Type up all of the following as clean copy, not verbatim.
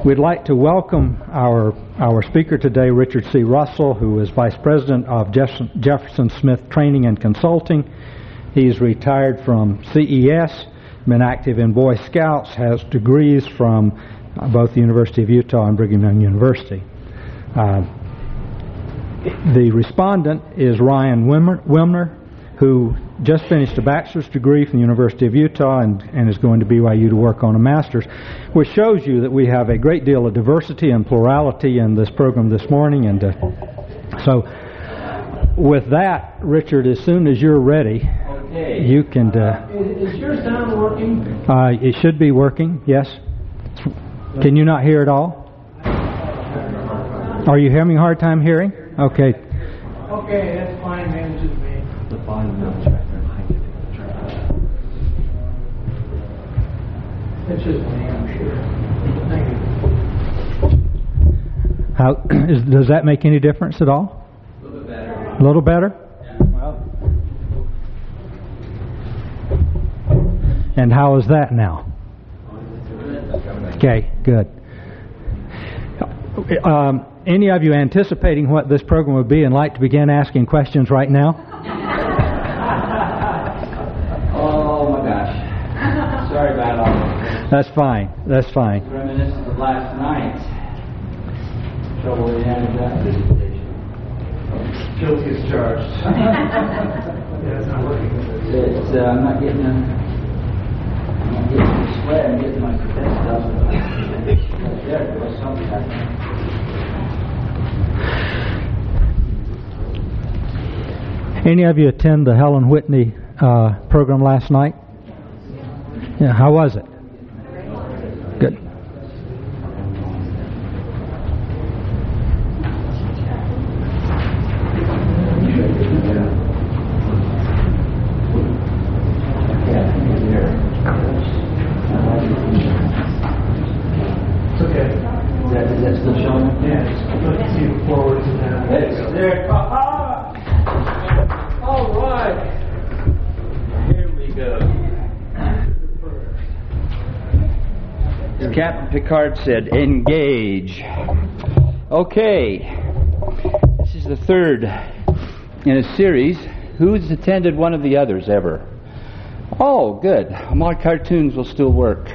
We'd like to welcome our speaker today, Richard C. Russell, who is Vice President of Jefferson Smith Training and Consulting. He's retired from CES, been active in Boy Scouts, has degrees from both the University of Utah and Brigham Young University. The respondent is Ryan Wimner, who just finished a bachelor's degree from the University of Utah and is going to BYU to work on a master's, which shows you that we have a great deal of diversity and plurality in this program this morning. And so with that, Richard, as soon as you're ready, okay. You can... is your sound working? It should be working, yes. Can you not hear at all? Are you having a hard time hearing? Okay. Okay, that's fine, manages me. The volume knows right there behind you. It's just me, I'm sure. Thank you. Does that make any difference at all? A little bit better. A little better? Yeah. Well. And how is that now? Okay, good. Any of you anticipating what this program would be and like to begin asking questions right now? Oh my gosh. Sorry about all this. That's fine. That's fine. Reminiscent of last night. Trouble we had with that presentation. Guilty as charged. Yeah, it's not working. I'm not getting the sweat. I'm getting my cadet stuff. There was something happening. Any of you attend the Helen Whitney program last night? Yeah, how was it? Good. It's okay. Is that still showing? Yeah, it's see the forwards and that. There. All right. Here we go. As Captain Picard said, engage. Okay. This is the third in a series. Who's attended one of the others ever? Oh, good. My cartoons will still work.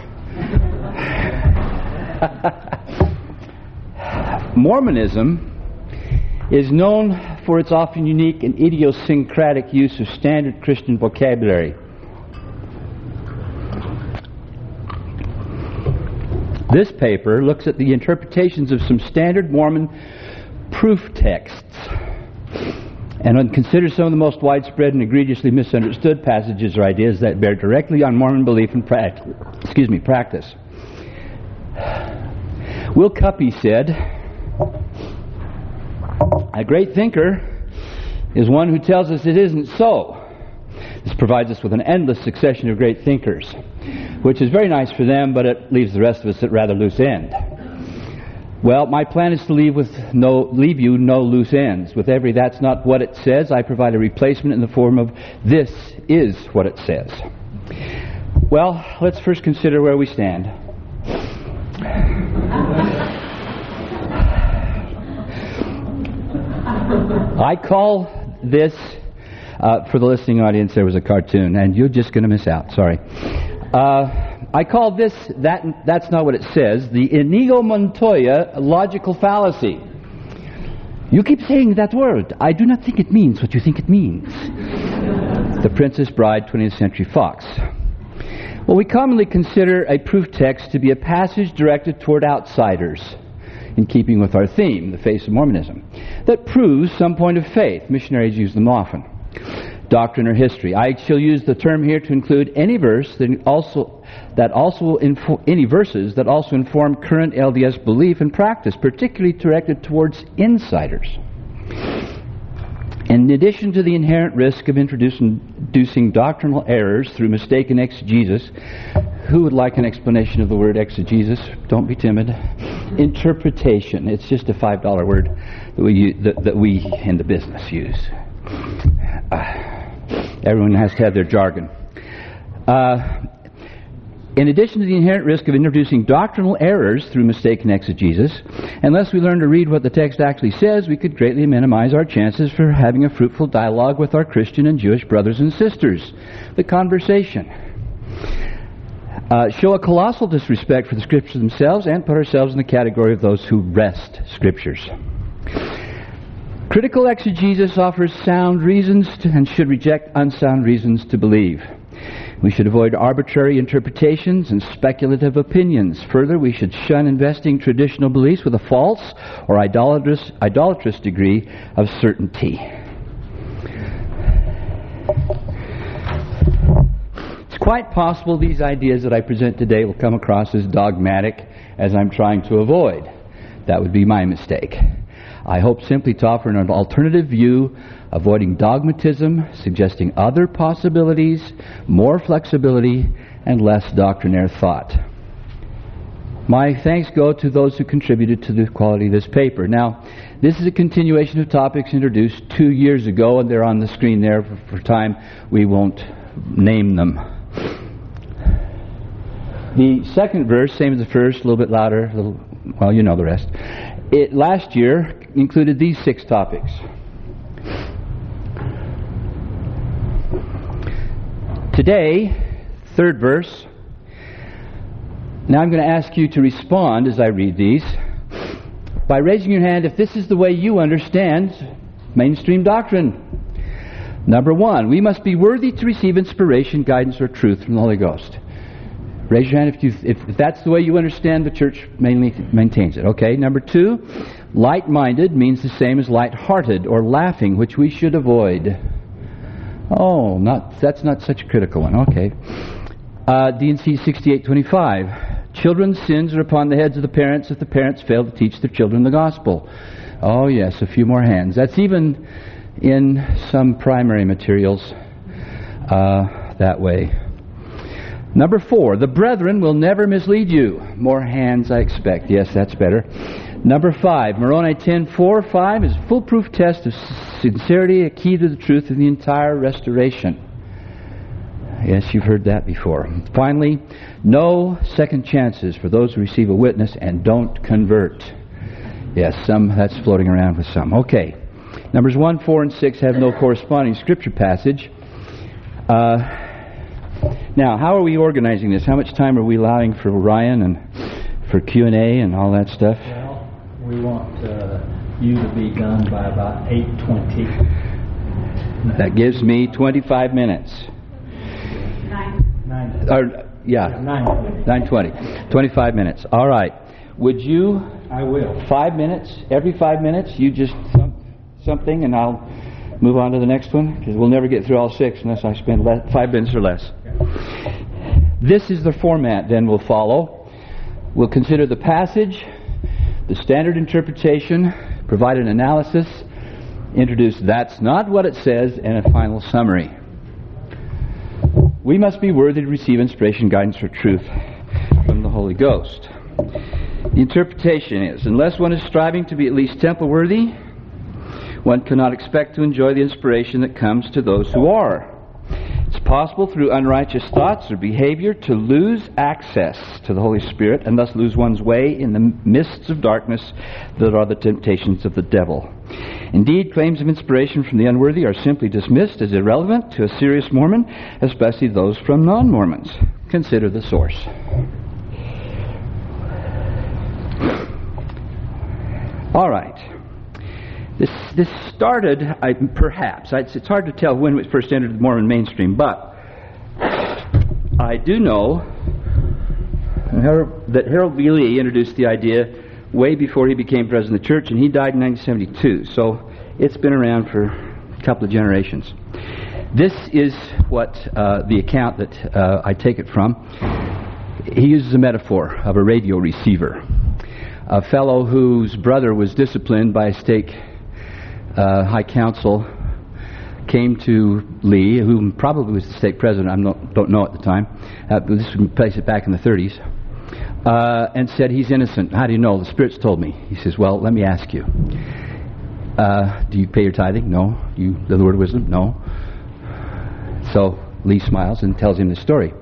Mormonism is known for its often unique and idiosyncratic use of standard Christian vocabulary. This paper looks at the interpretations of some standard Mormon proof texts and considers some of the most widespread and egregiously misunderstood passages or ideas that bear directly on Mormon belief and practice. Will Cuppy said, "A great thinker is one who tells us it isn't so." This provides us with an endless succession of great thinkers, which is very nice for them, but it leaves the rest of us at rather loose end. Well, my plan is to leave you no loose ends. With every "that's not what it says," I provide a replacement in the form of "this is what it says." Well, let's first consider where we stand. I call this, for the listening audience, there was a cartoon, and you're just going to miss out. Sorry. I call this, that's not what it says, the Inigo Montoya logical fallacy. You keep saying that word. I do not think it means what you think it means. The Princess Bride, 20th Century Fox. Well, we commonly consider a proof text to be a passage directed toward outsiders, in keeping with our theme, the face of Mormonism, that proves some point of faith. Missionaries use them often. Doctrine or history. I shall use the term here to include any verse any verses that also inform current LDS belief and practice, particularly directed towards insiders. In addition to the inherent risk of introducing doctrinal errors through mistaken exegesis, who would like an explanation of the word exegesis? Don't be timid. Interpretation. It's just a $5 word that we in the business use. Everyone has to have their jargon. In addition to the inherent risk of introducing doctrinal errors through mistaken exegesis, unless we learn to read what the text actually says, we could greatly minimize our chances for having a fruitful dialogue with our Christian and Jewish brothers and sisters. The conversation. Show a colossal disrespect for the Scriptures themselves and put ourselves in the category of those who wrest Scriptures. Critical exegesis offers sound reasons and should reject unsound reasons to believe. We should avoid arbitrary interpretations and speculative opinions. Further, we should shun investing traditional beliefs with a false or idolatrous degree of certainty. It's quite possible these ideas that I present today will come across as dogmatic, as I'm trying to avoid. That would be my mistake. I hope simply to offer an alternative view, avoiding dogmatism, suggesting other possibilities, more flexibility, and less doctrinaire thought. My thanks go to those who contributed to the quality of this paper. Now, this is a continuation of topics introduced 2 years ago, and they're on the screen there for time. We won't name them. The second verse, same as the first, a little bit louder, well, you know the rest. It last year included these 6 topics. Today, third verse. Now I'm going to ask you to respond as I read these by raising your hand if this is the way you understand mainstream doctrine. Number 1, we must be worthy to receive inspiration, guidance, or truth from the Holy Ghost. Raise your hand if that's the way you understand the church mainly maintains it. Okay. Number 2, light-minded means the same as light-hearted or laughing, which we should avoid. Oh, that's not such a critical one. Okay. D&C 6825. Children's sins are upon the heads of the parents if the parents fail to teach their children the gospel. Oh yes, a few more hands. That's even in some primary materials that way. Number 4, the brethren will never mislead you. More hands, I expect. Yes, that's better. Number 5, Moroni 10:4-5 is a foolproof test of sincerity, a key to the truth of the entire restoration. Yes, you've heard that before. Finally, no second chances for those who receive a witness and don't convert. Yes, that's floating around with some. Okay. Numbers 1, 4, and 6 have no corresponding scripture passage. Now, how are we organizing this? How much time are we allowing for Ryan and for Q&A and all that stuff? Well, we want you to be done by about 8:20. That gives me 25 minutes. 9:20. 25 minutes. All right. Would you? I will. 5 minutes. Every 5 minutes, you just something, and I'll move on to the next one, because we'll never get through all 6 unless I spend 5 minutes or less. This is the format then we'll follow. We'll consider the passage, the standard interpretation, provide an analysis, introduce that's not what it says, and a final summary. We must be worthy to receive inspiration, guidance, or truth from the Holy Ghost. The interpretation is, unless one is striving to be at least temple worthy, one cannot expect to enjoy the inspiration that comes to those who are. It's possible through unrighteous thoughts or behavior to lose access to the Holy Spirit and thus lose one's way in the mists of darkness that are the temptations of the devil. Indeed, claims of inspiration from the unworthy are simply dismissed as irrelevant to a serious Mormon, especially those from non-Mormons. Consider the source. All right. This started, perhaps, it's hard to tell when it first entered the Mormon mainstream, but I do know that Harold B. Lee introduced the idea way before he became president of the church, and he died in 1972, so it's been around for a couple of generations. This is what the account that I take it from. He uses a metaphor of a radio receiver. A fellow whose brother was disciplined by a stake high council came to Lee, who probably was the stake president, I don't know at the time, this would place it back in the 30s, and said, he's innocent. How do you know? The Spirit's told me. He says, well, let me ask you. Do you pay your tithing? No. Do you know the word of wisdom? No. So Lee smiles and tells him the story.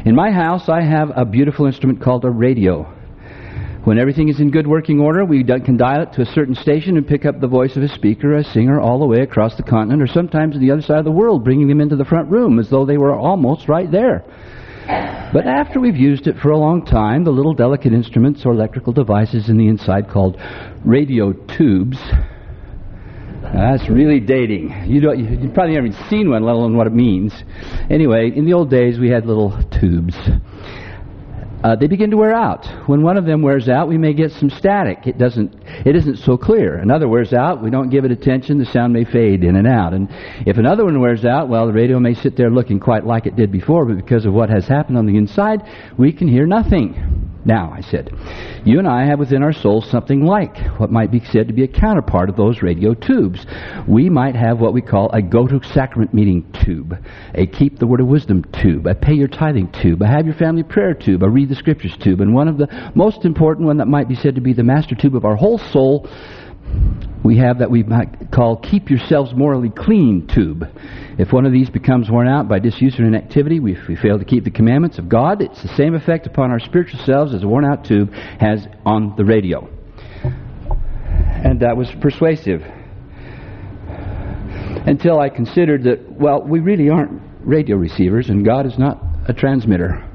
In my house, I have a beautiful instrument called a radio. When everything is in good working order, we can dial it to a certain station and pick up the voice of a speaker or a singer all the way across the continent, or sometimes on the other side of the world, bringing them into the front room as though they were almost right there. But after we've used it for a long time, the little delicate instruments or electrical devices in the inside called radio tubes, that's really dating. You've probably never even seen one, let alone what it means. Anyway, in the old days, we had little tubes. They begin to wear out. When one of them wears out, we may get some static. It isn't so clear. Another wears out, we don't give it attention, the sound may fade in and out. And if another one wears out, well, the radio may sit there looking quite like it did before, but because of what has happened on the inside, we can hear nothing. Now, I said, you and I have within our souls something like what might be said to be a counterpart of those radio tubes. We might have what we call a go-to-sacrament meeting tube, a keep the word of wisdom tube, a pay your tithing tube, a have your family prayer tube, a read the scriptures tube, and one of the most important one that might be said to be the master tube of our whole soul, we have that we might call keep yourselves morally clean tube. If one of these becomes worn out by disuse or inactivity, if we fail to keep the commandments of God, it's the same effect upon our spiritual selves as a worn out tube has on the radio. And that was persuasive. Until I considered that, well, we really aren't radio receivers and God is not a transmitter.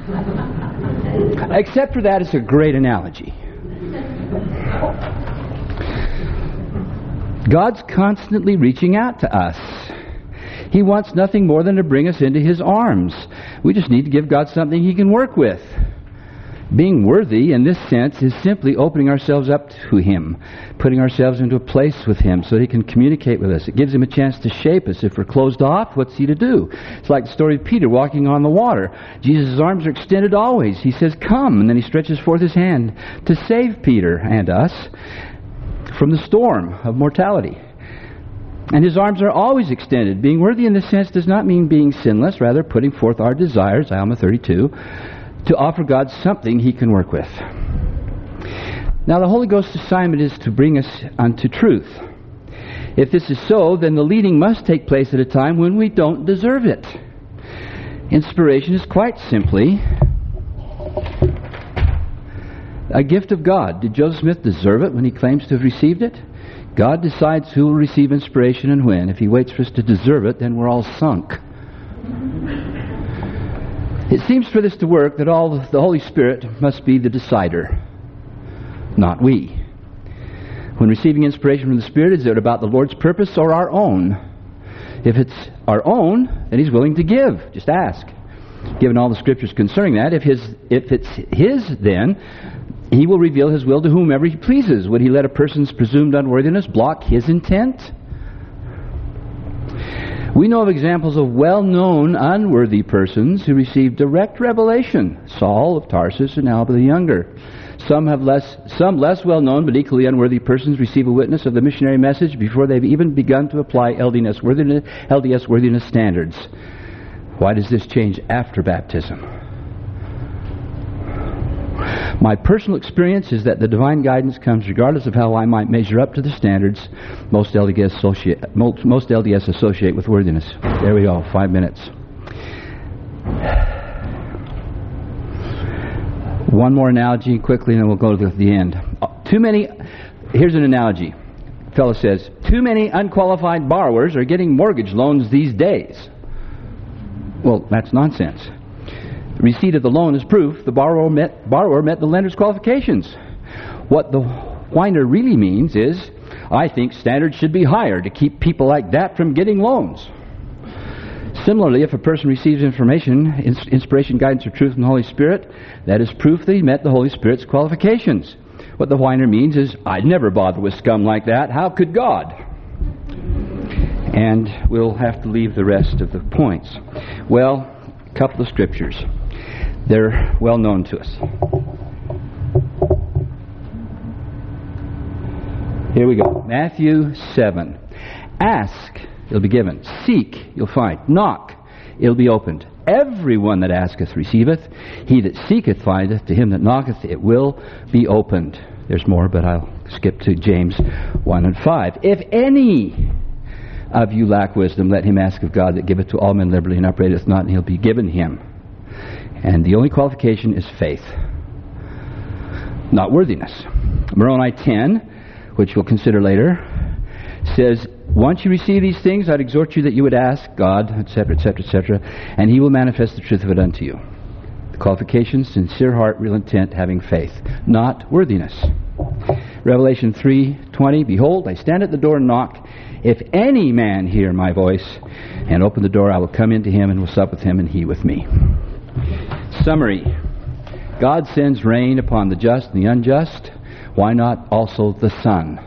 Except for that, it's a great analogy. God's constantly reaching out to us. He wants nothing more than to bring us into His arms. We just need to give God something He can work with. Being worthy, in this sense, is simply opening ourselves up to Him, putting ourselves into a place with Him so that He can communicate with us. It gives Him a chance to shape us. If we're closed off, what's He to do? It's like the story of Peter walking on the water. Jesus' arms are extended always. He says, come, and then He stretches forth His hand to save Peter and us from the storm of mortality. And His arms are always extended. Being worthy in this sense does not mean being sinless, rather putting forth our desires, Alma 32, to offer God something He can work with. Now the Holy Ghost's assignment is to bring us unto truth. If this is so, then the leading must take place at a time when we don't deserve it. Inspiration is quite simply a gift of God. Did Joseph Smith deserve it when he claims to have received it? God decides who will receive inspiration and when. If He waits for us to deserve it, then we're all sunk. It seems for this to work that the Holy Spirit must be the decider, not we. When receiving inspiration from the Spirit, is it about the Lord's purpose or our own? If it's our own, then He's willing to give. Just ask. Given all the Scriptures concerning that, if it's His, then He will reveal His will to whomever He pleases. Would He let a person's presumed unworthiness block His intent? We know of examples of well-known unworthy persons who received direct revelation. Saul of Tarsus and Alba the Younger. Some less well-known but equally unworthy persons receive a witness of the missionary message before they've even begun to apply LDS worthiness standards. Why does this change after baptism? My personal experience is that the divine guidance comes regardless of how I might measure up to the standards most LDS associate with worthiness. There we go, 5 minutes. One more analogy quickly and then we'll go to the end. Here's an analogy. A fellow says, too many unqualified borrowers are getting mortgage loans these days. Well, that's nonsense. Receipt of the loan is proof the borrower met the lender's qualifications. What the whiner really means is, I think standards should be higher to keep people like that from getting loans. Similarly, if a person receives inspiration, guidance, or truth from the Holy Spirit, that is proof that he met the Holy Spirit's qualifications. What the whiner means is, I'd never bother with scum like that. How could God? And we'll have to leave the rest of the points. Well, a couple of scriptures. They're well known to us. Here we go. Matthew 7. Ask, it'll be given. Seek, you'll find. Knock, it'll be opened. Everyone that asketh receiveth. He that seeketh findeth. To him that knocketh it will be opened. There's more, but I'll skip to James 1 and 5. If any of you lack wisdom, let him ask of God that giveth to all men liberally and upbraideth not, and he'll be given him. And the only qualification is faith, not worthiness. Moroni 10, which we'll consider later, says, once you receive these things, I'd exhort you that you would ask God, etc., etc., etc., and He will manifest the truth of it unto you. The qualifications, sincere heart, real intent, having faith, not worthiness. Revelation 3:20, behold, I stand at the door and knock. If any man hear my voice and open the door, I will come into him and will sup with him and he with me. Summary. God sends rain upon the just and the unjust. Why not also the sun?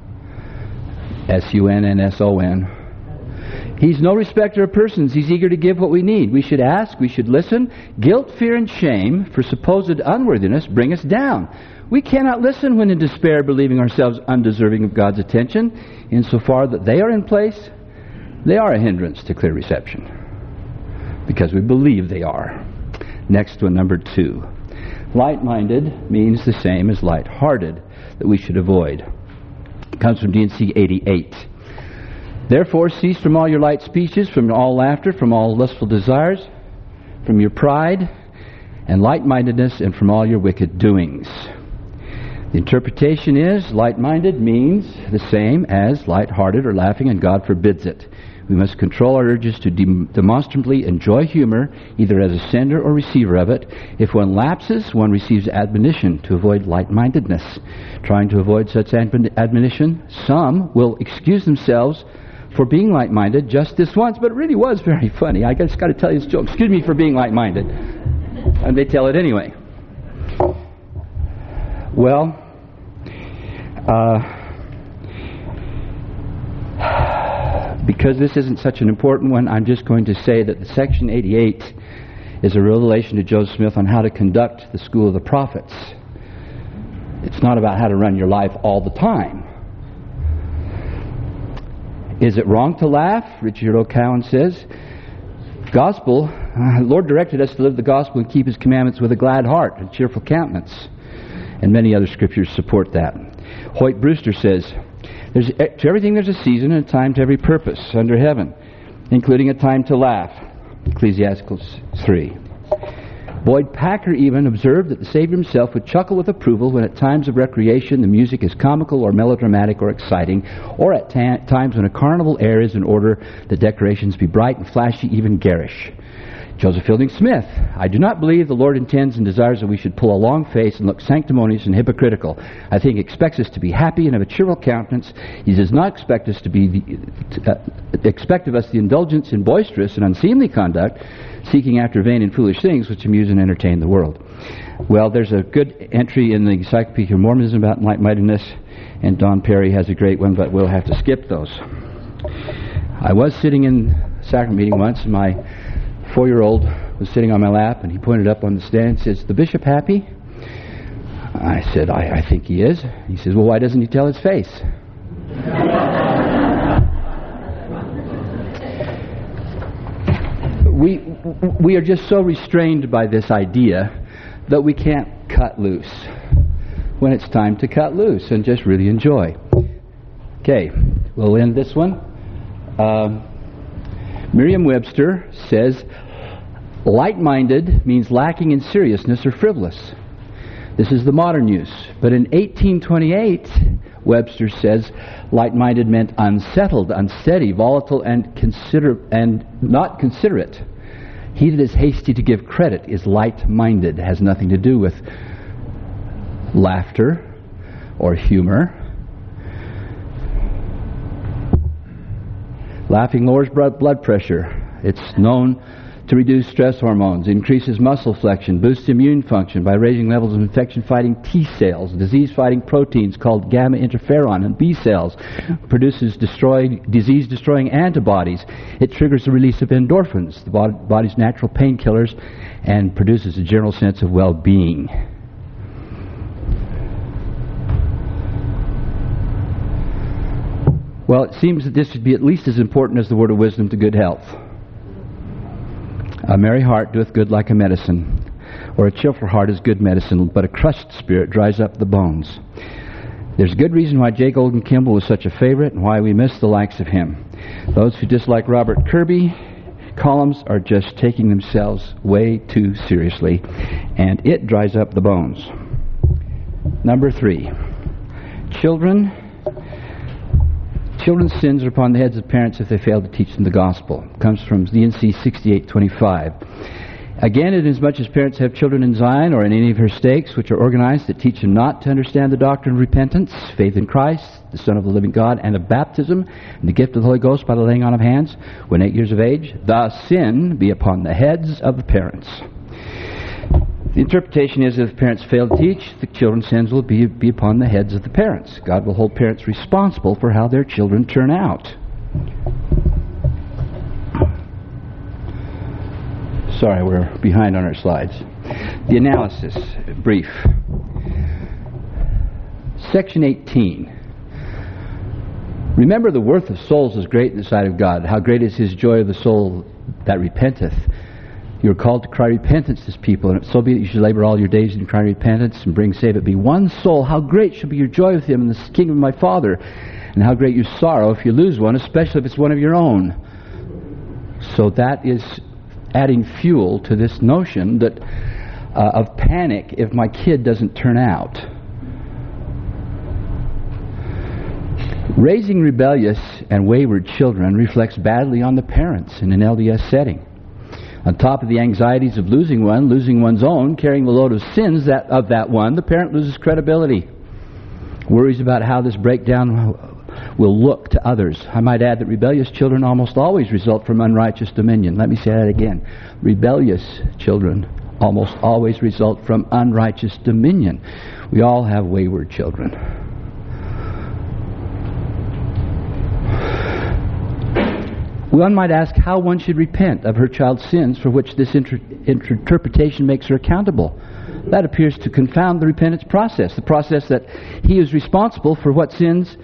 S-U-N-N-S-O-N. He's no respecter of persons. He's eager to give what we need. We should ask. We should listen. Guilt, fear, and shame for supposed unworthiness bring us down. We cannot listen when in despair, believing ourselves undeserving of God's attention. Insofar that they are in place, they are a hindrance to clear reception, because we believe they are. Next one, number 2. Light-minded means the same as light-hearted, that we should avoid. It comes from D&C 88. Therefore, cease from all your light speeches, from all laughter, from all lustful desires, from your pride and light-mindedness, and from all your wicked doings. The interpretation is, light-minded means the same as light-hearted or laughing, and God forbids it. We must control our urges to demonstrably enjoy humor, either as a sender or receiver of it. If one lapses, one receives admonition to avoid light-mindedness. Trying to avoid such admonition, some will excuse themselves for being light-minded just this once, but it really was very funny. I just got to tell you this joke. Excuse me for being light-minded. And they tell it anyway. Well, because this isn't such an important one, I'm just going to say that the Section 88 is a revelation to Joseph Smith on how to conduct the school of the prophets. It's not about how to run your life all the time. Is it wrong to laugh? Richard O'Cowan says, Gospel, Lord directed us to live the gospel and keep His commandments with a glad heart and cheerful countenance. And many other scriptures support that. Hoyt Brewster says, to everything there's a season and a time to every purpose under heaven, including a time to laugh. Ecclesiastes 3. Boyd Packer even observed that the Savior Himself would chuckle with approval when at times of recreation the music is comical or melodramatic or exciting, or at times when a carnival air is in order, the decorations be bright and flashy, even garish. Joseph Fielding Smith, I do not believe the Lord intends and desires that we should pull a long face and look sanctimonious and hypocritical. I think He expects us to be happy and have a cheerful countenance. He does not expect us to expect of us the indulgence in boisterous and unseemly conduct, seeking after vain and foolish things which amuse and entertain the world. Well, there's a good entry in the Encyclopedia of Mormonism about light-mindedness, and Don Perry has a great one, but we'll have to skip those. I was sitting in a sacrament meeting once, and my 4-year-old was sitting on my lap, and he pointed up on the stand and says, "The bishop happy?" I said, I think he is. He says, well, why doesn't he tell his face? We are just so restrained by this idea that we can't cut loose when it's time to cut loose and just really enjoy. Okay, we'll end this one. Merriam-Webster says, light-minded means lacking in seriousness or frivolous. This is the modern use. But in 1828, Webster says, light-minded meant unsettled, unsteady, volatile, and not considerate. He that is hasty to give credit is light-minded. It has nothing to do with laughter or humor. Laughing lowers blood pressure. It's known to reduce stress hormones, increases muscle flexion, boosts immune function by raising levels of infection-fighting T cells, disease-fighting proteins called gamma interferon and B cells, produces disease-destroying antibodies. It triggers the release of endorphins, the body's natural painkillers, and produces a general sense of well-being. Well, it seems that this would be at least as important as the word of wisdom to good health. A merry heart doeth good like a medicine, or a cheerful heart is good medicine, but a crushed spirit dries up the bones. There's a good reason why J. Golden Kimball was such a favorite and why we miss the likes of him. Those who dislike Robert Kirby Columns are just taking themselves way too seriously, and it dries up the bones. Number 3, children's sins are upon the heads of parents if they fail to teach them the gospel. It comes from D&C 6825. Again, inasmuch as parents have children in Zion or in any of her stakes which are organized that teach them not to understand the doctrine of repentance, faith in Christ, the Son of the living God, and of baptism, and the gift of the Holy Ghost by the laying on of hands, when 8 years of age, the sin be upon the heads of the parents. The interpretation is if parents fail to teach, the children's sins will be upon the heads of the parents. God will hold parents responsible for how their children turn out. Sorry, we're behind on our slides. The analysis, brief. Section 18. Remember, the worth of souls is great in the sight of God. How great is His joy of the soul that repenteth. You are called to cry repentance, this people, and if so be that you should labor all your days in crying repentance and bring save it be one soul. How great shall be your joy with Him in the kingdom of my Father, and how great your sorrow if you lose one, especially if it's one of your own. So that is adding fuel to this notion that of panic if my kid doesn't turn out. Raising rebellious and wayward children reflects badly on the parents in an LDS setting. On top of the anxieties of losing one's own, carrying the load of sins of that one, the parent loses credibility. Worries about how this breakdown will look to others. I might add that rebellious children almost always result from unrighteous dominion. Let me say that again. Rebellious children almost always result from unrighteous dominion. We all have wayward children. One might ask how one should repent of her child's sins for which this interpretation makes her accountable. That appears to confound the repentance process, the process that he is responsible for what sins,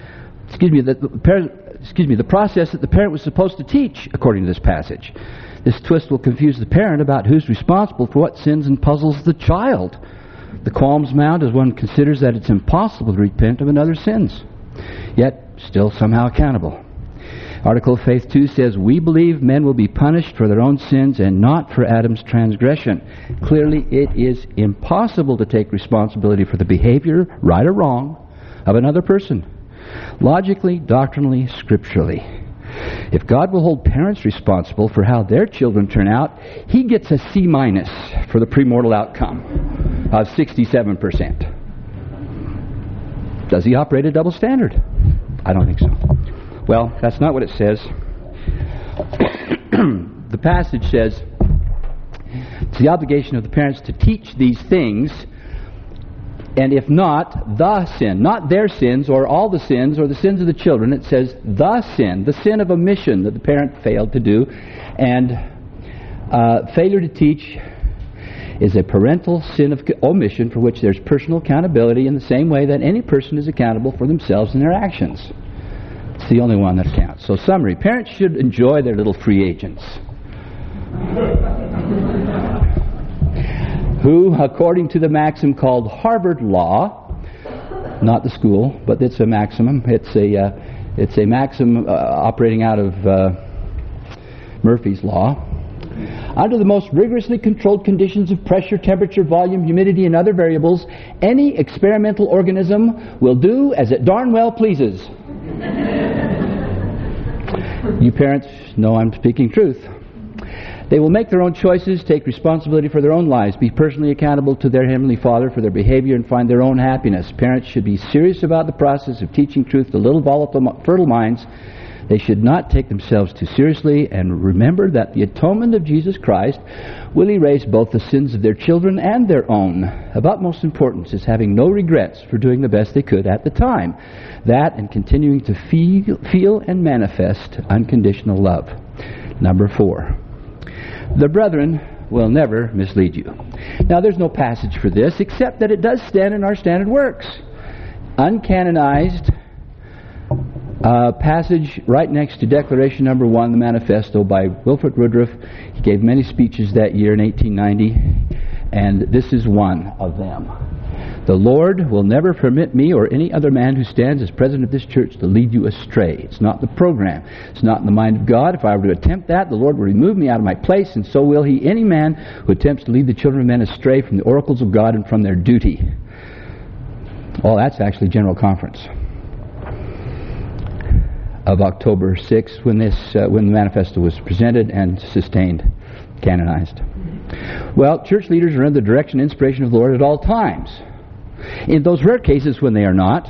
the process that the parent was supposed to teach, according to this passage. This twist will confuse the parent about who's responsible for what sins and puzzles the child. The qualms mount as one considers that it's impossible to repent of another's sins, yet still somehow accountable. Article of Faith 2 says, we believe men will be punished for their own sins and not for Adam's transgression. Clearly, it is impossible to take responsibility for the behavior, right or wrong, of another person. Logically, doctrinally, scripturally. If God will hold parents responsible for how their children turn out, He gets a C- for the premortal outcome of 67%. Does He operate a double standard? I don't think so. Well, that's not what it says. The passage says it's the obligation of the parents to teach these things, and if not, the sin, not their sins or all the sins or the sins of the children. It says the sin of omission that the parent failed to do, and failure to teach is a parental sin of omission for which there's personal accountability in the same way that any person is accountable for themselves and their actions. It's the only one that counts. So summary, parents should enjoy their little free agents who, according to the maxim called Harvard Law, not the school, but it's a maximum. It's a maxim operating out of Murphy's Law. Under the most rigorously controlled conditions of pressure, temperature, volume, humidity, and other variables, any experimental organism will do as it darn well pleases. You parents know I'm speaking truth. They will make their own choices, take responsibility for their own lives, be personally accountable to their Heavenly Father for their behavior, and find their own happiness. Parents should be serious about the process of teaching truth to little volatile, fertile minds. They should not take themselves too seriously, and remember that the atonement of Jesus Christ will erase both the sins of their children and their own. Of utmost importance is having no regrets for doing the best they could at the time. That and continuing to feel and manifest unconditional love. Number 4. The brethren will never mislead you. Now, there's no passage for this, except that it does stand in our standard works. Uncanonized passage right next to Declaration Number 1, the Manifesto by Wilford Woodruff. He gave many speeches that year in 1890, and this is one of them. The Lord will never permit me or any other man who stands as president of this church to lead you astray. It's not the program. It's not in the mind of God. If I were to attempt that, the Lord will remove me out of my place, and so will He any man who attempts to lead the children of men astray from the oracles of God and from their duty. Well, that's actually General Conference of October 6th, when the manifesto was presented and sustained, canonized. Well, church leaders are under the direction and inspiration of the Lord at all times. In those rare cases when they are not,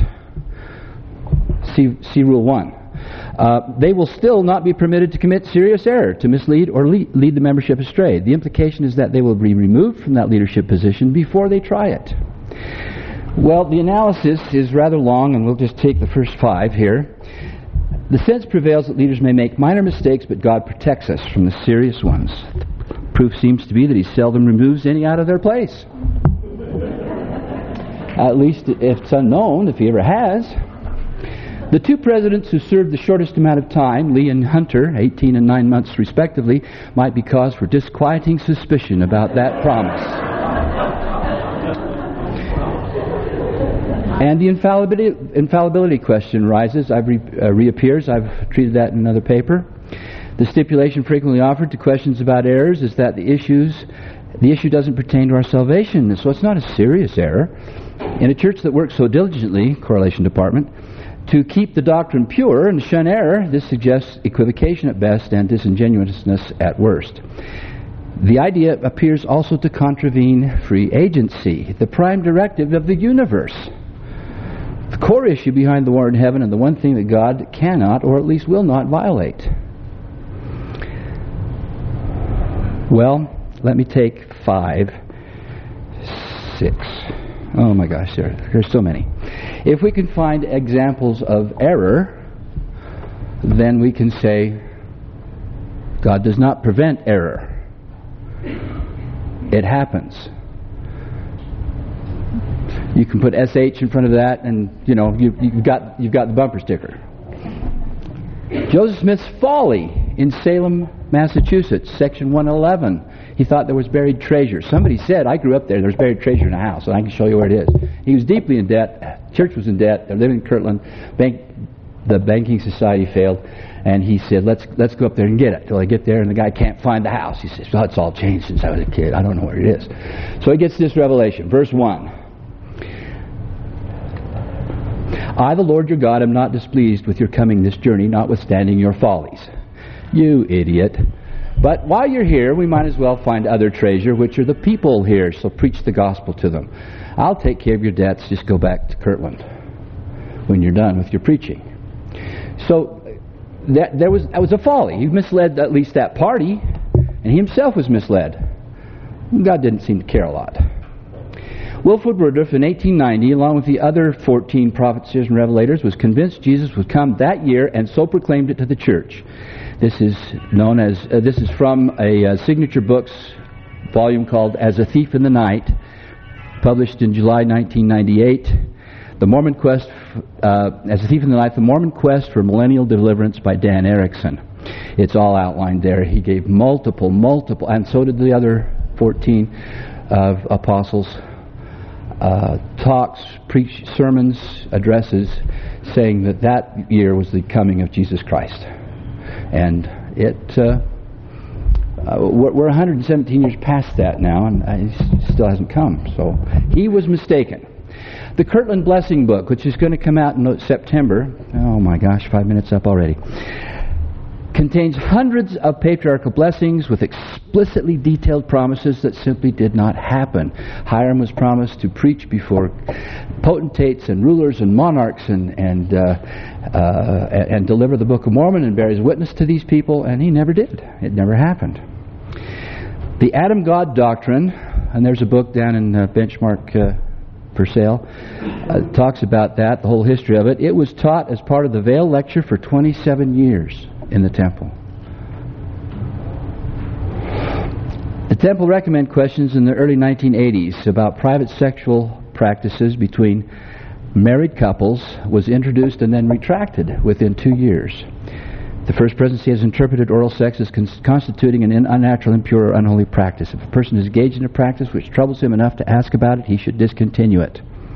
see Rule 1. They will still not be permitted to commit serious error, to mislead or lead the membership astray. The implication is that they will be removed from that leadership position before they try it. Well, the analysis is rather long, and we'll just take the first 5 here. The sense prevails that leaders may make minor mistakes, but God protects us from the serious ones. Proof seems to be that He seldom removes any out of their place. At least if it's unknown, if He ever has. The 2 presidents who served the shortest amount of time, Lee and Hunter, 18 and 9 months respectively, might be cause for disquieting suspicion about that promise. And the infallibility question rises, reappears. I've treated that in another paper. The stipulation frequently offered to questions about errors is that the issue doesn't pertain to our salvation, so it's not a serious error. In a church that works so diligently, correlation department, to keep the doctrine pure and shun error, this suggests equivocation at best and disingenuousness at worst. The idea appears also to contravene free agency, the prime directive of the universe. The core issue behind the war in heaven, and the one thing that God cannot, or at least will not, violate. Well, let me take 5, 6. Oh my gosh, there's so many. If we can find examples of error, then we can say God does not prevent error. It happens. You can put SH in front of that, and you've got the bumper sticker. Joseph Smith's folly in Salem, Massachusetts, section 111. He thought there was buried treasure. Somebody said, I grew up there, there's buried treasure in a house, and I can show you where it is. He was deeply in debt. Church was in debt. They're living in Kirtland. The banking society failed, and he said, let's go up there and get it. Till I get there, and the guy can't find the house. He says, well, it's all changed since I was a kid. I don't know where it is. So he gets this revelation. Verse 1. I, the Lord your God, am not displeased with your coming this journey, notwithstanding your follies. You idiot. But while you're here, we might as well find other treasure, which are the people here, so preach the gospel to them. I'll take care of your debts. Just go back to Kirtland when you're done with your preaching. So that was a folly. He misled at least that party, and he himself was misled. God didn't seem to care a lot. Wilford Woodruff in 1890, along with the other 14 prophets and revelators, was convinced Jesus would come that year, and so proclaimed it to the church. This is from a Signature Books volume called As a Thief in the Night, published in July 1998. The Mormon Quest, As a Thief in the Night, The Mormon Quest for Millennial Deliverance by Dan Erickson. It's all outlined there. He gave multiple, and so did the other 14 apostles, talks, preach sermons, addresses, saying that year was the coming of Jesus Christ. And we're 117 years past that now, and it still hasn't come. So he was mistaken. The Kirtland Blessing book, which is going to come out in September, oh my gosh, 5 minutes up already, contains hundreds of patriarchal blessings with explicitly detailed promises that simply did not happen. Hiram was promised to preach before potentates and rulers and monarchs and deliver the Book of Mormon and bear his witness to these people, and he never did. It never happened. The Adam God doctrine, and there's a book down in Benchmark for sale, talks about that, the whole history of it. It was taught as part of the Veil lecture for 27 years in the temple. The temple recommend questions in the early 1980s about private sexual practices between married couples was introduced and then retracted within 2 years. The First Presidency has interpreted oral sex as constituting an unnatural, impure, or unholy practice. If a person is engaged in a practice which troubles him enough to ask about it, he should discontinue it.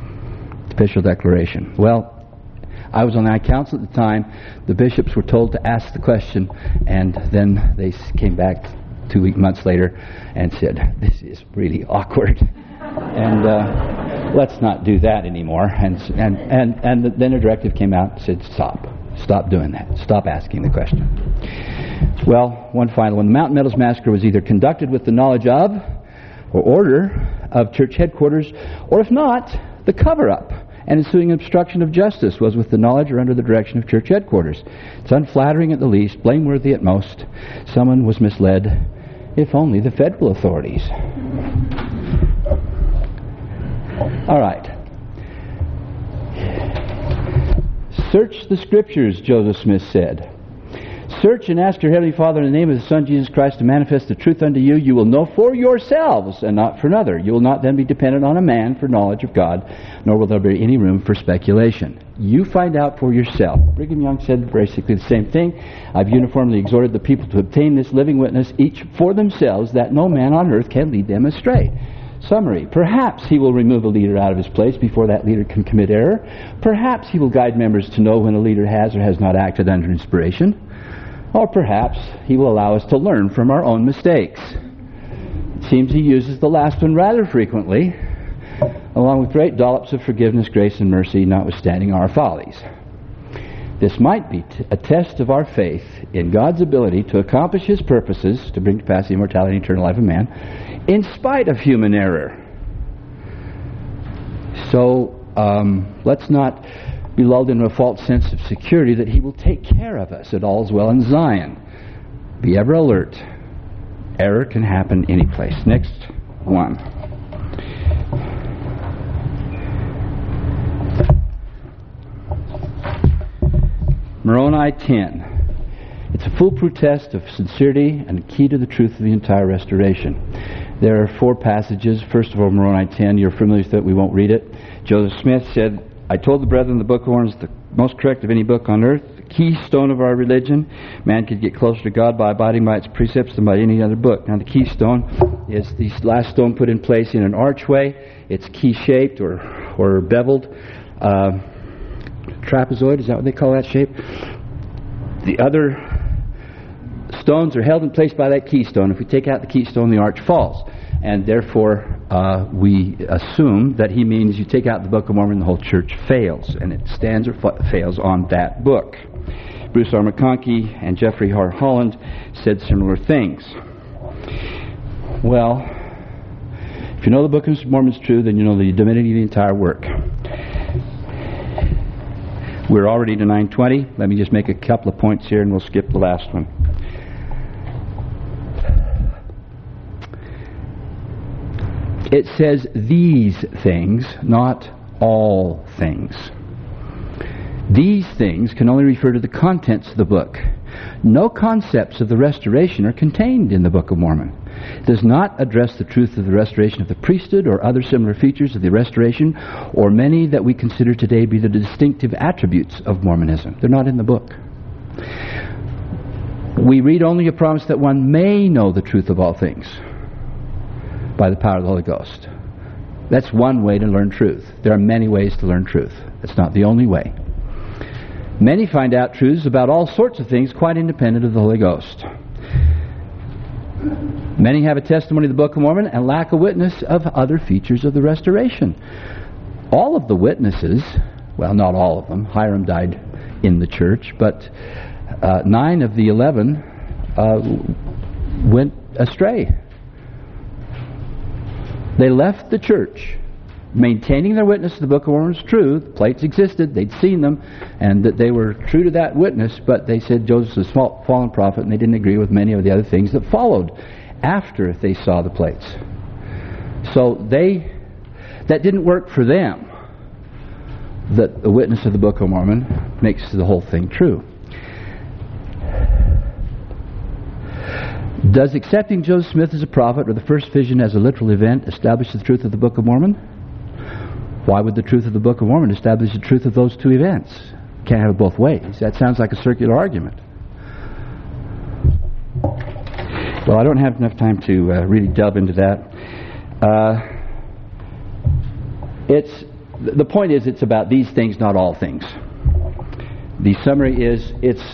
Official declaration. Well, I was on that council at the time. The bishops were told to ask the question, and then they came back 2 months later and said, "This is really awkward, and let's not do that anymore." And then a directive came out and said, "Stop doing that. Stop asking the question." Well, one final one. The Mountain Meadows Massacre was either conducted with the knowledge of or order of church headquarters, or if not, the cover-up and ensuing obstruction of justice was with the knowledge or under the direction of church headquarters. It's unflattering at the least, blameworthy at most. Someone was misled, if only the federal authorities. All right. Search the Scriptures, Joseph Smith said. Search and ask your Heavenly Father in the name of the Son Jesus Christ to manifest the truth unto you. You will know for yourselves and not for another. You will not then be dependent on a man for knowledge of God, nor will there be any room for speculation. You find out for yourself. Brigham Young said basically the same thing. I've uniformly exhorted the people to obtain this living witness, each for themselves, that no man on earth can lead them astray. Summary. Perhaps he will remove a leader out of his place before that leader can commit error. Perhaps he will guide members to know when a leader has or has not acted under inspiration. Or perhaps he will allow us to learn from our own mistakes. It seems he uses the last one rather frequently, along with great dollops of forgiveness, grace, and mercy, notwithstanding our follies. This might be a test of our faith in God's ability to accomplish His purposes, to bring to pass the immortality and eternal life of man, in spite of human error. So, let's not be lulled into a false sense of security that He will take care of us, that all is well in Zion. Be ever alert. Error can happen any place. Next one. Moroni 10. It's a foolproof test of sincerity and a key to the truth of the entire restoration. There are 4 passages. First of all, Moroni 10. You're familiar with it. We won't read it. Joseph Smith said, I told the brethren the Book of Mormon is the most correct of any book on earth, the keystone of our religion. Man could get closer to God by abiding by its precepts than by any other book. Now the keystone is the last stone put in place in an archway. It's key-shaped or beveled. Trapezoid, is that what they call that shape? The other stones are held in place by that keystone. If we take out the keystone, the arch falls. And therefore, we assume that he means you take out the Book of Mormon, the whole church fails. And it stands or fails on that book. Bruce R. McConkie and Jeffrey R. Holland said similar things. Well, if you know the Book of Mormon is true, then you know the divinity of the entire work. We're already to 9:20. Let me just make a couple of points here and we'll skip the last one. It says these things, not all things. These things can only refer to the contents of the book. No concepts of the restoration are contained in the Book of Mormon. It does not address the truth of the restoration of the priesthood or other similar features of the restoration or many that we consider today be the distinctive attributes of Mormonism. They're not in the book. We read only a promise that one may know the truth of all things by the power of the Holy Ghost. That's one way to learn truth. There are many ways to learn truth. That's not the only way. Many find out truths about all sorts of things quite independent of the Holy Ghost. Many have a testimony of the Book of Mormon and lack a witness of other features of the restoration. All of the witnesses, well, not all of them, Hiram died in the church, but 9 of the 11 went astray. They left the church, maintaining their witness to the Book of Mormon was true. The plates existed, they'd seen them, and that they were true to that witness, but they said Joseph was a fallen prophet, and they didn't agree with many of the other things that followed after they saw the plates. So that didn't work for them, that the witness of the Book of Mormon makes the whole thing true. Does accepting Joseph Smith as a prophet or the first vision as a literal event establish the truth of the Book of Mormon? Why would the truth of the Book of Mormon establish the truth of those two events? Can't have it both ways. That sounds like a circular argument. Well, I don't have enough time to really delve into that. It's the point is, it's about these things, not all things. The summary is, it's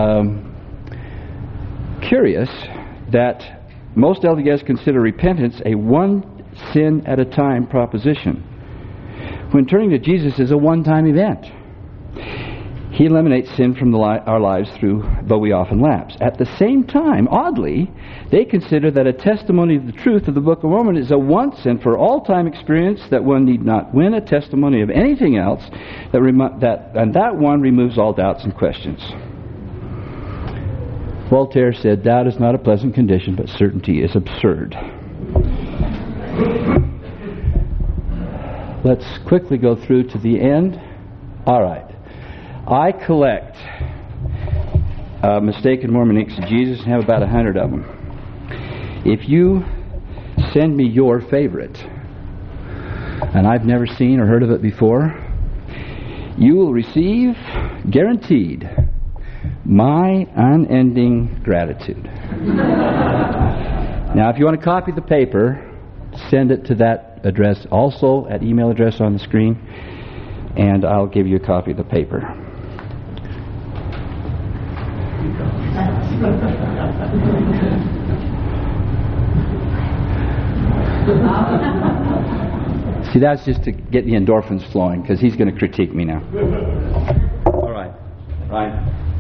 curious that most LDS consider repentance a one sin at a time proposition, when turning to Jesus is a one-time event. He eliminates sin from our lives though we often lapse. At the same time, oddly, they consider that a testimony of the truth of the Book of Mormon is a once and for all time experience, that one need not win a testimony of anything else, and that one removes all doubts and questions. Voltaire said, "Doubt is not a pleasant condition, but certainty is absurd." Let's quickly go through to the end. All right. I collect mistaken Mormon exegesis and have about 100 of them. If you send me your favorite, and I've never seen or heard of it before, you will receive, guaranteed, my unending gratitude. Now, if you want to copy the paper, send it to that address, also at email address on the screen, and I'll give you a copy of the paper. See, that's just to get the endorphins flowing, because he's going to critique me now. All right. Ryan.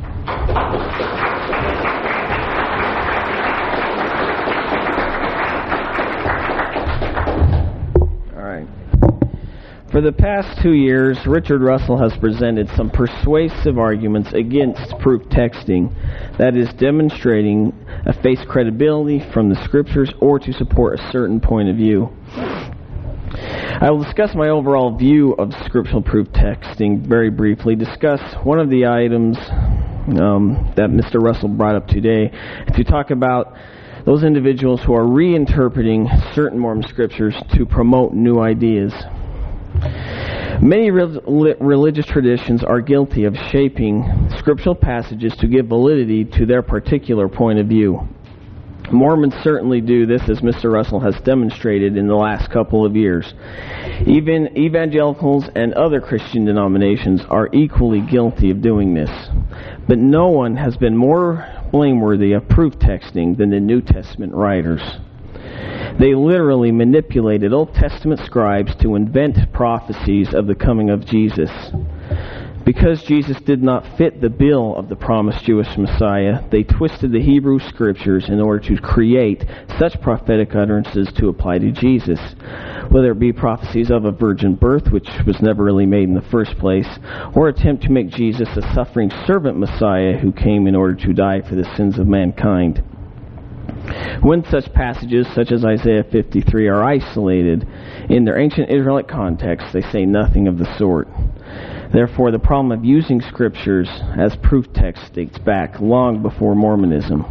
All right. For the past 2 years, Richard Russell has presented some persuasive arguments against proof texting, that is, demonstrating a faith's credibility from the Scriptures or to support a certain point of view. I will discuss my overall view of scriptural proof texting very briefly, discuss one of the items that Mr. Russell brought up today, and to talk about those individuals who are reinterpreting certain Mormon scriptures to promote new ideas. Many religious traditions are guilty of shaping scriptural passages to give validity to their particular point of view. Mormons certainly do this, as Mr. Russell has demonstrated in the last couple of years. Even evangelicals and other Christian denominations are equally guilty of doing this. But no one has been more blameworthy of proof texting than the New Testament writers. They literally manipulated Old Testament scribes to invent prophecies of the coming of Jesus. Because Jesus did not fit the bill of the promised Jewish Messiah, they twisted the Hebrew Scriptures in order to create such prophetic utterances to apply to Jesus, whether it be prophecies of a virgin birth, which was never really made in the first place, or attempt to make Jesus a suffering servant Messiah who came in order to die for the sins of mankind. When such passages, such as Isaiah 53, are isolated in their ancient Israelite context, they say nothing of the sort. Therefore, the problem of using scriptures as proof text dates back long before Mormonism.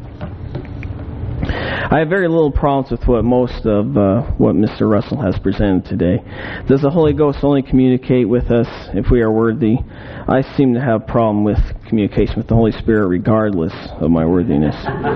I have very little problems with most of what Mr. Russell has presented today. Does the Holy Ghost only communicate with us if we are worthy? I seem to have a problem with communication with the Holy Spirit regardless of my worthiness.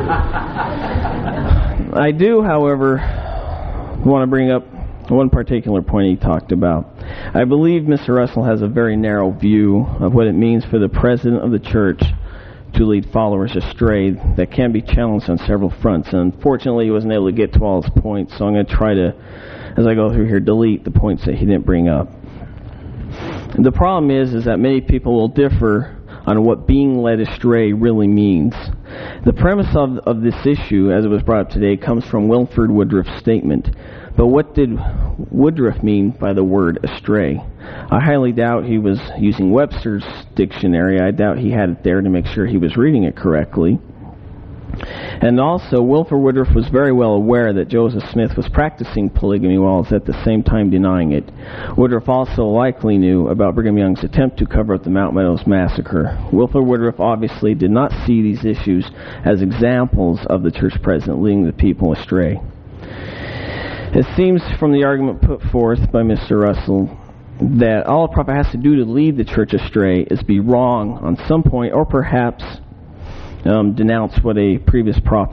I do, however, want to bring up one particular point he talked about. I believe Mr. Russell has a very narrow view of what it means for the president of the church to lead followers astray that can be challenged on several fronts. And unfortunately, he wasn't able to get to all his points, so I'm going to try to, as I go through here, delete the points that he didn't bring up. The problem is that many people will differ on what being led astray really means. The premise of this issue, as it was brought up today, comes from Wilford Woodruff's statement. But what did Woodruff mean by the word astray? I highly doubt he was using Webster's dictionary. I doubt he had it there to make sure he was reading it correctly. And also, Wilford Woodruff was very well aware that Joseph Smith was practicing polygamy while at the same time denying it. Woodruff also likely knew about Brigham Young's attempt to cover up the Mount Meadows massacre. Wilford Woodruff obviously did not see these issues as examples of the church president leading the people astray. It seems from the argument put forth by Mr. Russell that all a prophet has to do to lead the church astray is be wrong on some point, or perhaps denounce what a previous prophet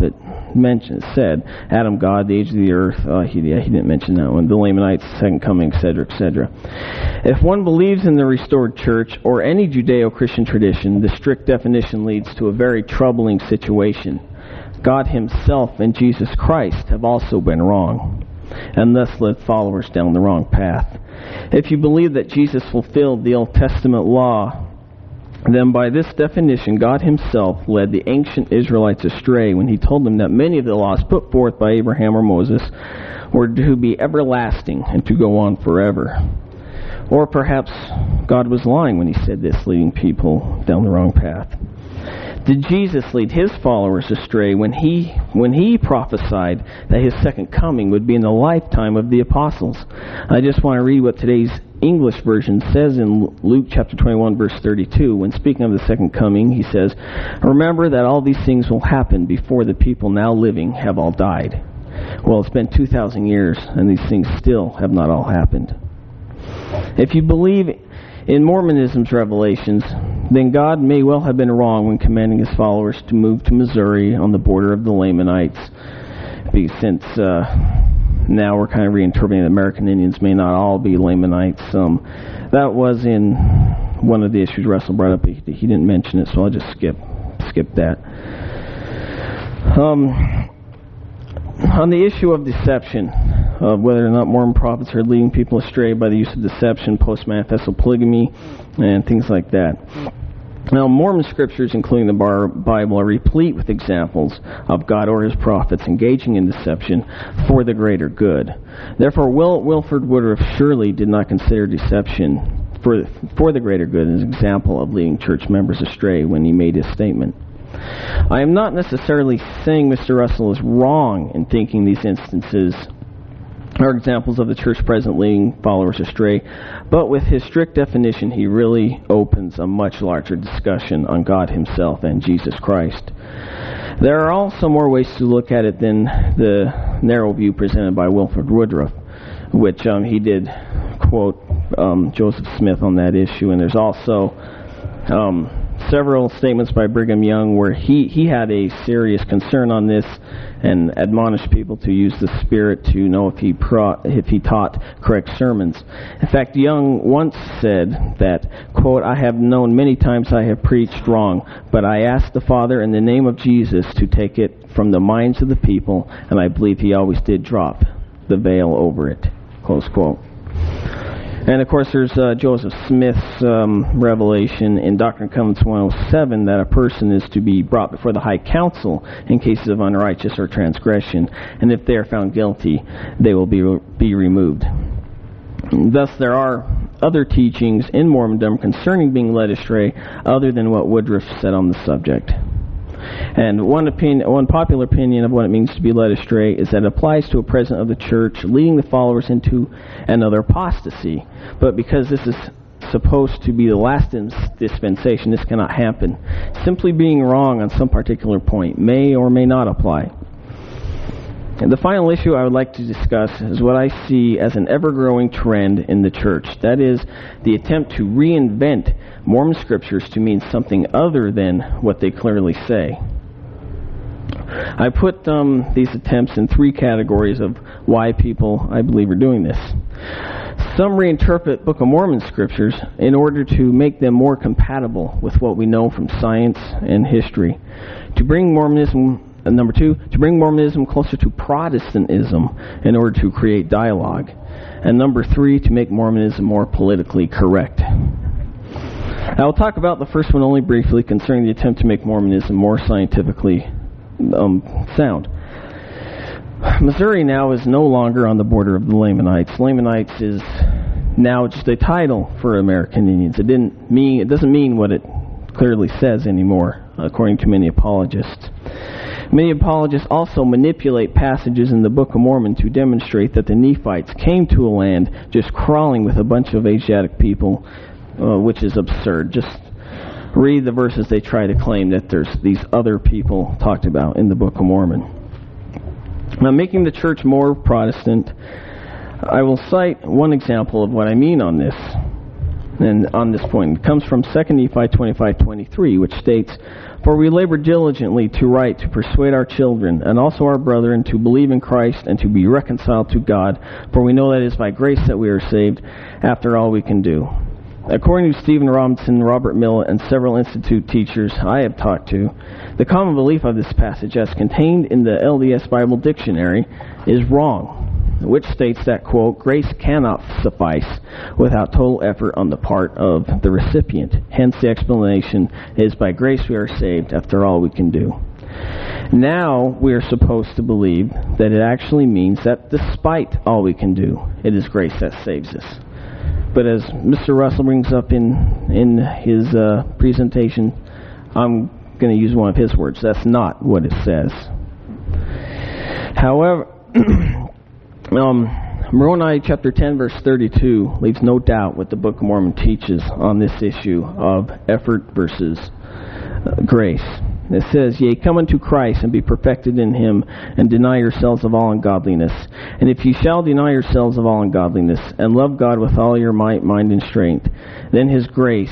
said. Adam, God, the age of the earth. He didn't mention that one. The Lamanites, second coming, etc., etc. If one believes in the restored church or any Judeo-Christian tradition, the strict definition leads to a very troubling situation. God himself and Jesus Christ have also been wrong, and thus led followers down the wrong path. If you believe that Jesus fulfilled the Old Testament law, then by this definition, God himself led the ancient Israelites astray when he told them that many of the laws put forth by Abraham or Moses were to be everlasting and to go on forever. Or perhaps God was lying when he said this, leading people down the wrong path. Did Jesus lead his followers astray when he prophesied that his second coming would be in the lifetime of the apostles? I just want to read what today's English version says in Luke chapter 21, verse 32. When speaking of the second coming, he says, "Remember that all these things will happen before the people now living have all died." Well, it's been 2,000 years, and these things still have not all happened. If you believe in Mormonism's revelations, then God may well have been wrong when commanding his followers to move to Missouri on the border of the Lamanites, since now we're kind of reinterpreting that American Indians may not all be Lamanites. That was in one of the issues Russell brought up. He didn't mention it, so I'll just skip that. On the issue of deception, of whether or not Mormon prophets are leading people astray by the use of deception, post-manifestal polygamy, and things like that. Now, Mormon scriptures, including the Bible, are replete with examples of God or his prophets engaging in deception for the greater good. Therefore, Wilford Woodruff surely did not consider deception for the greater good as an example of leading church members astray when he made his statement. I am not necessarily saying Mr. Russell is wrong in thinking these instances are examples of the church present leading followers astray, but with his strict definition, he really opens a much larger discussion on God himself and Jesus Christ. There are also more ways to look at it than the narrow view presented by Wilford Woodruff, which he did quote Joseph Smith on that issue, and there's also several statements by Brigham Young where he had a serious concern on this and admonished people to use the Spirit to know if he taught correct sermons. In fact, Young once said that, quote, "I have known many times I have preached wrong, but I asked the Father in the name of Jesus to take it from the minds of the people, and I believe he always did drop the veil over it," close quote. And, of course, there's Joseph Smith's revelation in Doctrine and Covenants 107 that a person is to be brought before the High Council in cases of unrighteous or transgression, and if they are found guilty, they will be removed. Thus, there are other teachings in Mormondom concerning being led astray other than what Woodruff said on the subject. And one popular opinion of what it means to be led astray is that it applies to a president of the church leading the followers into another apostasy. But because this is supposed to be the last dispensation, this cannot happen. Simply being wrong on some particular point may or may not apply. And the final issue I would like to discuss is what I see as an ever-growing trend in the church. That is, the attempt to reinvent Mormon scriptures to mean something other than what they clearly say. I put these attempts in three categories of why people, I believe, are doing this. Some reinterpret Book of Mormon scriptures in order to make them more compatible with what we know from science and history. To bring Mormonism Number two, to bring Mormonism closer to Protestantism in order to create dialogue. And number three, to make Mormonism more politically correct. I will talk about the first one only briefly concerning the attempt to make Mormonism more scientifically sound. Missouri now is no longer on the border of the Lamanites. Lamanites is now just a title for American Indians. It doesn't mean what it clearly says anymore, according to many apologists. Many apologists also manipulate passages in the Book of Mormon to demonstrate that the Nephites came to a land just crawling with a bunch of Asiatic people, which is absurd. Just read the verses they try to claim that there's these other people talked about in the Book of Mormon. Now, making the church more Protestant, I will cite one example of what I mean on this. and on this point. It comes from 2 Nephi 25:23, which states, "For we labor diligently to write, to persuade our children, and also our brethren, to believe in Christ, and to be reconciled to God. For we know that it is by grace that we are saved, after all we can do." According to Stephen Robinson, Robert Millet, and several Institute teachers I have talked to, the common belief of this passage, as contained in the LDS Bible Dictionary, is wrong, which states that, quote, "grace cannot suffice without total effort on the part of the recipient. Hence the explanation is by grace we are saved, after all we can do." Now we are supposed to believe that it actually means that despite all we can do, it is grace that saves us. But as Mr. Russell brings up in his presentation, I'm going to use one of his words. That's not what it says. However, Moroni chapter 10 verse 32 leaves no doubt what the Book of Mormon teaches on this issue of effort versus grace. It says, "Yea, come unto Christ, and be perfected in him, and deny yourselves of all ungodliness. And if ye shall deny yourselves of all ungodliness, and love God with all your might, mind, and strength, then his grace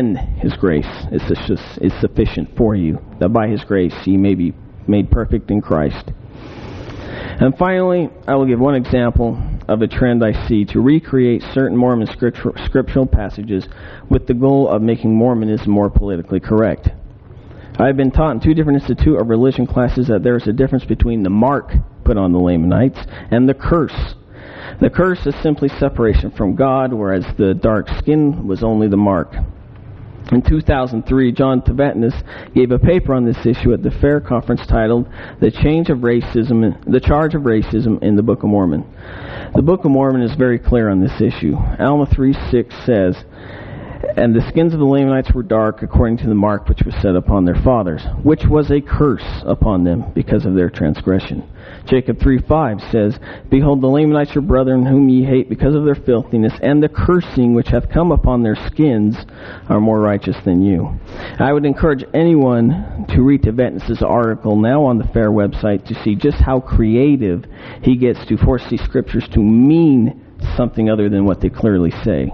is sufficient for you, that by his grace ye may be made perfect in Christ." And finally, I will give one example of a trend I see to recreate certain Mormon scriptural passages with the goal of making Mormonism more politically correct. I have been taught in 2 different Institute of Religion classes that there is a difference between the mark put on the Lamanites and the curse. The curse is simply separation from God, whereas the dark skin was only the mark. In 2003, John Tibetanus gave a paper on this issue at the Fair Conference titled "The Charge of Racism in the Book of Mormon." The Book of Mormon is very clear on this issue. Alma 3:6 says, "And the skins of the Lamanites were dark according to the mark which was set upon their fathers, which was a curse upon them because of their transgression." Jacob 3:5 says, "Behold, the Lamanites your brethren, whom ye hate because of their filthiness, and the cursing which hath come upon their skins, are more righteous than you." I would encourage anyone to read Tibetanus' article now on the FAIR website to see just how creative he gets to force these scriptures to mean something other than what they clearly say.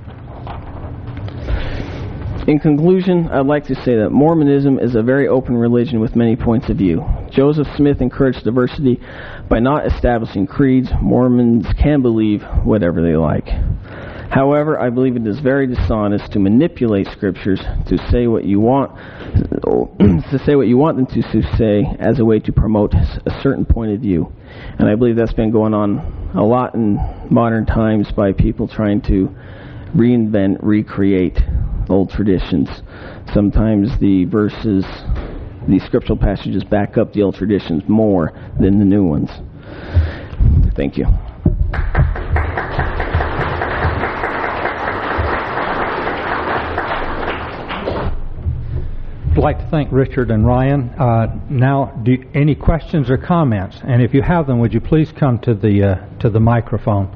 In conclusion, I'd like to say that Mormonism is a very open religion with many points of view. Joseph Smith encouraged diversity by not establishing creeds. Mormons can believe whatever they like. However, I believe it is very dishonest to manipulate scriptures to say what you want them to say as a way to promote a certain point of view. And I believe that's been going on a lot in modern times by people trying to reinvent, recreate old traditions. Sometimes the scriptural passages back up the old traditions more than the new ones. Thank you. I'd like to thank Richard and Ryan. Now, any questions or comments? And if you have them, would you please come to the microphone?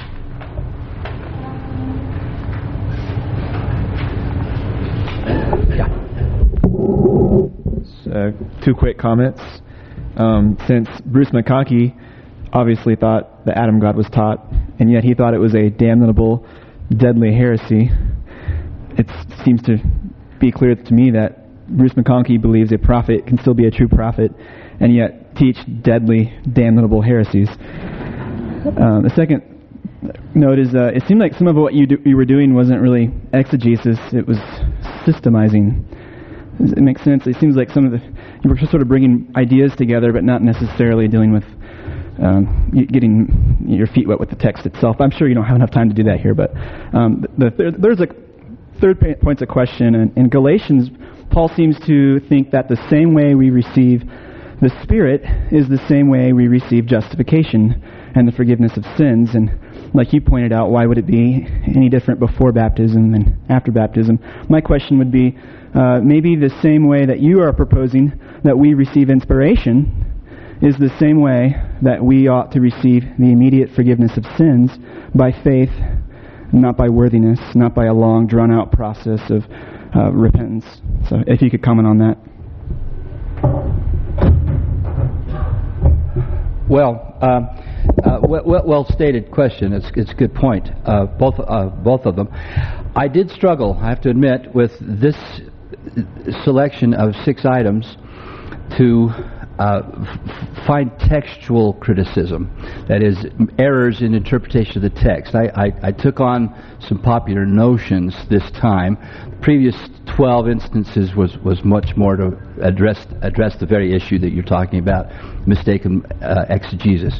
Two quick comments. Since Bruce McConkie obviously thought the Adam God was taught, and yet he thought it was a damnable, deadly heresy, it seems to be clear to me that Bruce McConkie believes a prophet can still be a true prophet, and yet teach deadly, damnable heresies. The second note is it seemed like some of what you were doing wasn't really exegesis, it was systemizing. It makes sense. It seems like you were sort of bringing ideas together, but not necessarily dealing with getting your feet wet with the text itself. I'm sure you don't have enough time to do that here, but there's a third point's a question. In Galatians, Paul seems to think that the same way we receive the Spirit is the same way we receive justification and the forgiveness of sins. And like you pointed out, why would it be any different before baptism than after baptism? My question would be, maybe the same way that you are proposing that we receive inspiration is the same way that we ought to receive the immediate forgiveness of sins by faith, not by worthiness, not by a long, drawn-out process of repentance. So if you could comment on that. Well stated question. It's a good point. Both of them. I did struggle, I have to admit, with this selection of 6 items to find textual criticism, that is, errors in interpretation of the text. I took on some popular notions this time. The previous 12 instances was much more to address the very issue that you're talking about, mistaken exegesis.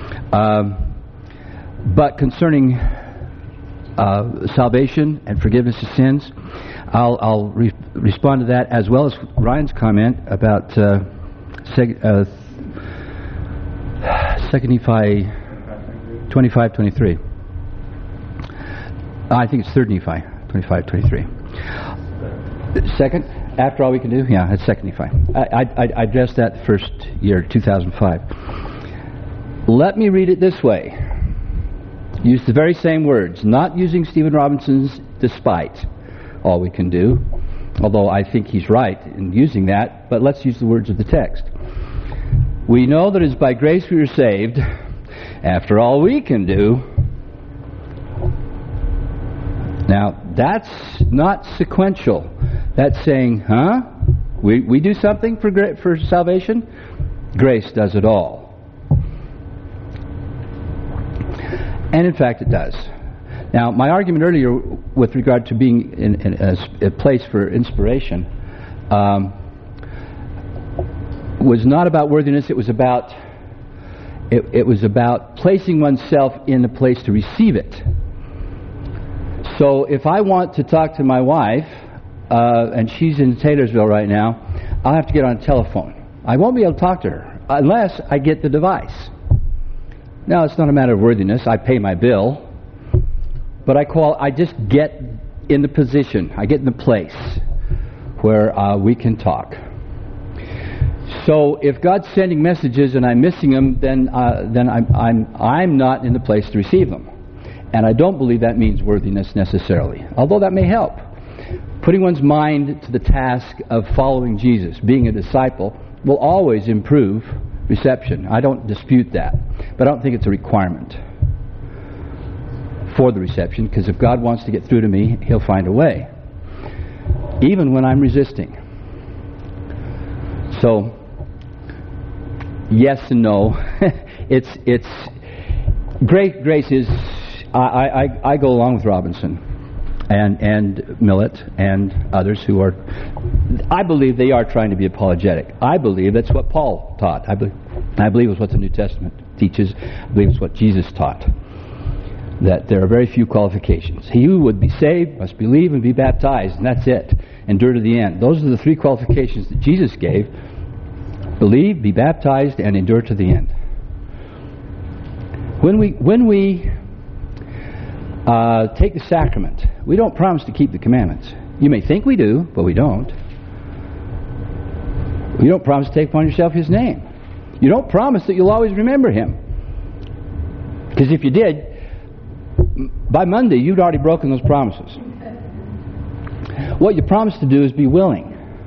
But concerning salvation and forgiveness of sins, I'll respond to that, as well as Ryan's comment about 2 Nephi 25:23. I think it's 3 Nephi 25:23. Second, after all we can do? Yeah, it's 2 Nephi. I addressed that the first year, 2005. Let me read it this way. Use the very same words, not using Stephen Robinson's despite all we can do, although I think he's right in using that, but let's use the words of the text. We know that it's by grace we are saved, after all we can do. Now, that's not sequential. That's saying, we do something for salvation? Grace does it all. And in fact, it does. Now, my argument earlier with regard to being in a place for inspiration was not about worthiness. It was about placing oneself in a place to receive it. So, if I want to talk to my wife, and she's in Taylorsville right now, I'll have to get on a telephone. I won't be able to talk to her unless I get the device. Now, it's not a matter of worthiness. I pay my bill. But I just get in the position, I get in the place where we can talk. So if God's sending messages and I'm missing them, then I'm not in the place to receive them. And I don't believe that means worthiness necessarily, although that may help. Putting one's mind to the task of following Jesus, being a disciple, will always improve reception. I don't dispute that, but I don't think it's a requirement for the reception, because if God wants to get through to me, He'll find a way, even when I'm resisting. So, yes and no. It's grace is. I go along with Robinson and Millet and others who are. I believe they are trying to be apologetic. I believe that's what Paul taught. I believe it's what the New Testament teaches. I believe it's what Jesus taught. That there are very few qualifications. He who would be saved must believe and be baptized, and that's it. Endure to the end. Those are the 3 qualifications that Jesus gave. Believe, be baptized, and endure to the end. When we take the sacrament, we don't promise to keep the commandments. You may think we do, but we don't. You don't promise to take upon yourself His name. You don't promise that you'll always remember Him. Because if you did, by Monday, you'd already broken those promises. What you promise to do is be willing.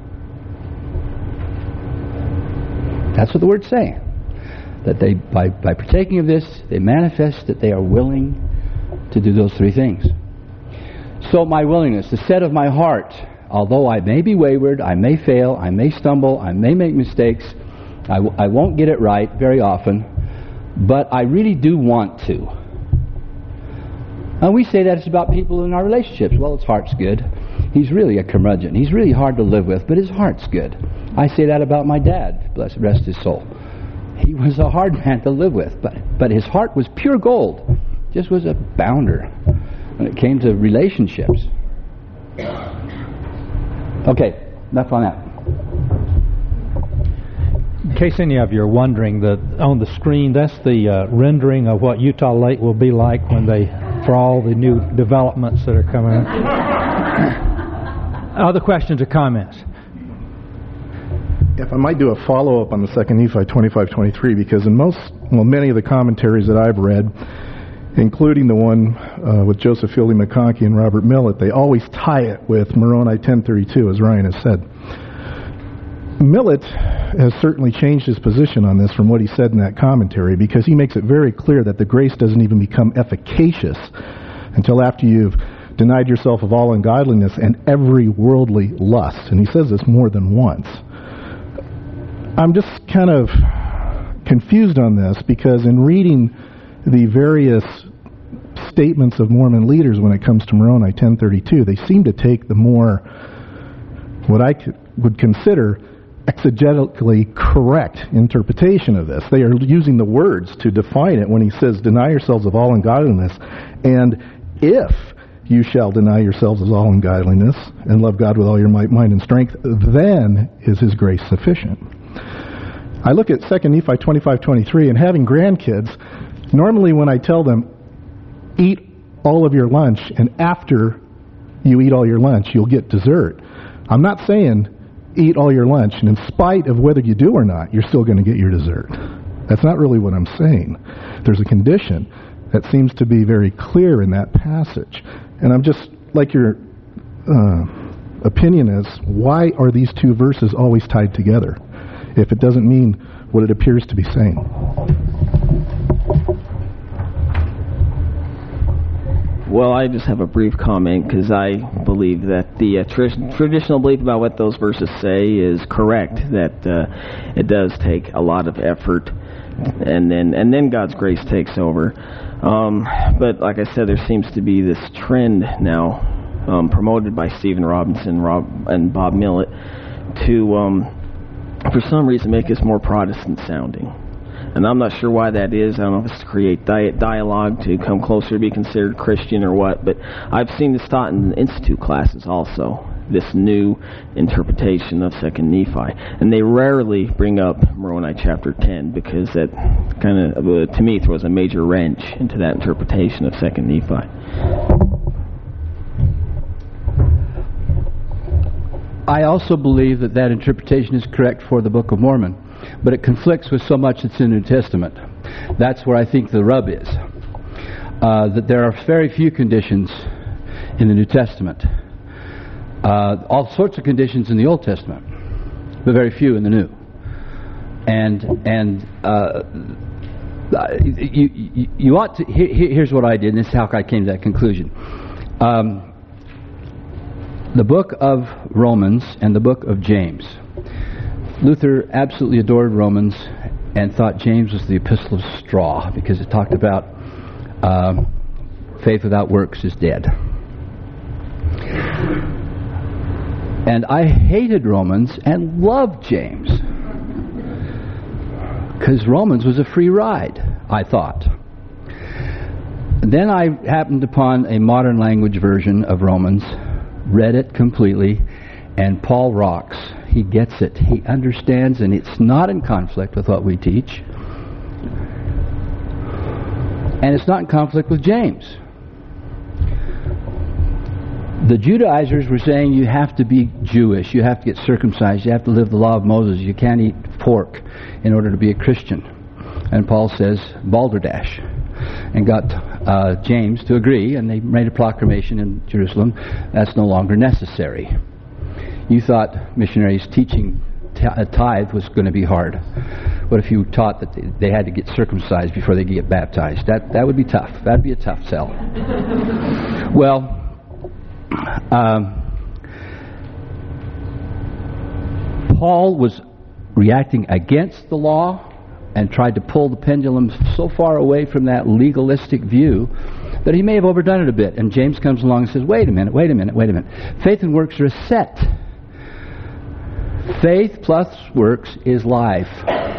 That's what the words say. That they, by partaking of this, they manifest that they are willing to do those 3 things. So my willingness, the set of my heart, although I may be wayward, I may fail, I may stumble, I may make mistakes, I won't get it right very often, but I really do want to. And we say that it's about people in our relationships. Well, his heart's good. He's really a curmudgeon. He's really hard to live with, but his heart's good. I say that about my dad, blessed rest his soul. He was a hard man to live with, but his heart was pure gold. Just was a bounder when it came to relationships. Okay, enough on that. In case any of you are wondering, on the screen, that's the rendering of what Utah Lake will be like for all the new developments that are coming in. Other questions or comments? If I might do a follow-up on the 2 Nephi 25:23, because in many of the commentaries that I've read, including the one with Joseph Fielding McConkie and Robert Millet, they always tie it with Moroni 10:32, as Ryan has said. Millet has certainly changed his position on this from what he said in that commentary, because he makes it very clear that the grace doesn't even become efficacious until after you've denied yourself of all ungodliness and every worldly lust. And he says this more than once. I'm just kind of confused on this because in reading the various statements of Mormon leaders when it comes to Moroni 1032, they seem to take the more, what I would consider, exegetically correct interpretation of this. They are using the words to define it when he says, deny yourselves of all ungodliness, and if you shall deny yourselves of all ungodliness and love God with all your might, mind, and strength, then is his grace sufficient. I look at 2 Nephi 25:23, and having grandkids, normally when I tell them, eat all of your lunch, and after you eat all your lunch, you'll get dessert. I'm not saying eat all your lunch, and in spite of whether you do or not, you're still going to get your dessert. That's not really what I'm saying. There's a condition that seems to be very clear in that passage. And I'm just, like your opinion is, why are these two verses always tied together if it doesn't mean what it appears to be saying? Well, I just have a brief comment because I believe that the traditional belief about what those verses say is correct, that it does take a lot of effort, and then God's grace takes over. But like I said, there seems to be this trend now promoted by Stephen Robinson and Bob Millett to, for some reason, make us more Protestant sounding. And I'm not sure why that is. I don't know if it's to create dialogue to come closer to be considered Christian or what, but I've seen this taught in Institute classes also, this new interpretation of 2 Nephi. And they rarely bring up Moroni chapter 10 because that kind of, to me, throws a major wrench into that interpretation of 2 Nephi. I also believe that that interpretation is correct for the Book of Mormon, but it conflicts with so much that's in the New Testament. That's where I think the rub is. That there are very few conditions in the New Testament. All sorts of conditions in the Old Testament, but very few in the New. And you ought to. Here's what I did, and this is how I came to that conclusion. The book of Romans and the book of James. Luther absolutely adored Romans and thought James was the epistle of straw because it talked about faith without works is dead. And I hated Romans and loved James because Romans was a free ride, I thought. And then I happened upon a modern language version of Romans, read it completely, and Paul rocks. He gets it. He understands, and it's not in conflict with what we teach. And it's not in conflict with James. The Judaizers were saying you have to be Jewish, you have to get circumcised, you have to live the law of Moses, you can't eat pork in order to be a Christian. And Paul says, balderdash, and got James to agree, and they made a proclamation in Jerusalem, that's no longer necessary. You thought missionaries teaching a tithe was going to be hard. What if you taught that they had to get circumcised before they could get baptized? That would be tough. That would be a tough sell. Well, Paul was reacting against the law and tried to pull the pendulum so far away from that legalistic view that he may have overdone it a bit. And James comes along and says, wait a minute. Faith and works are a set. Faith plus works is life.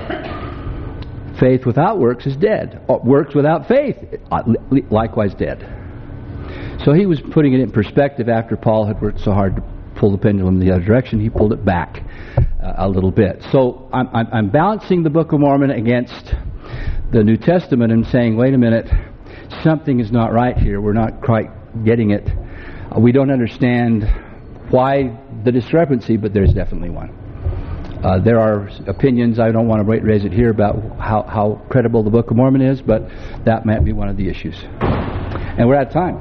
Faith without works is dead. Works without faith, likewise dead. So he was putting it in perspective after Paul had worked so hard to pull the pendulum the other direction. He pulled it back a little bit. So I'm balancing the Book of Mormon against the New Testament and saying, wait a minute, something is not right here. We're not quite getting it. We don't understand why the discrepancy, but there's definitely one. There are opinions, I don't want to raise it here, about how credible the Book of Mormon is, but that might be one of the issues. And we're out of time.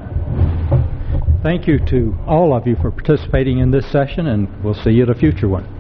Thank you to all of you for participating in this session, and we'll see you at a future one.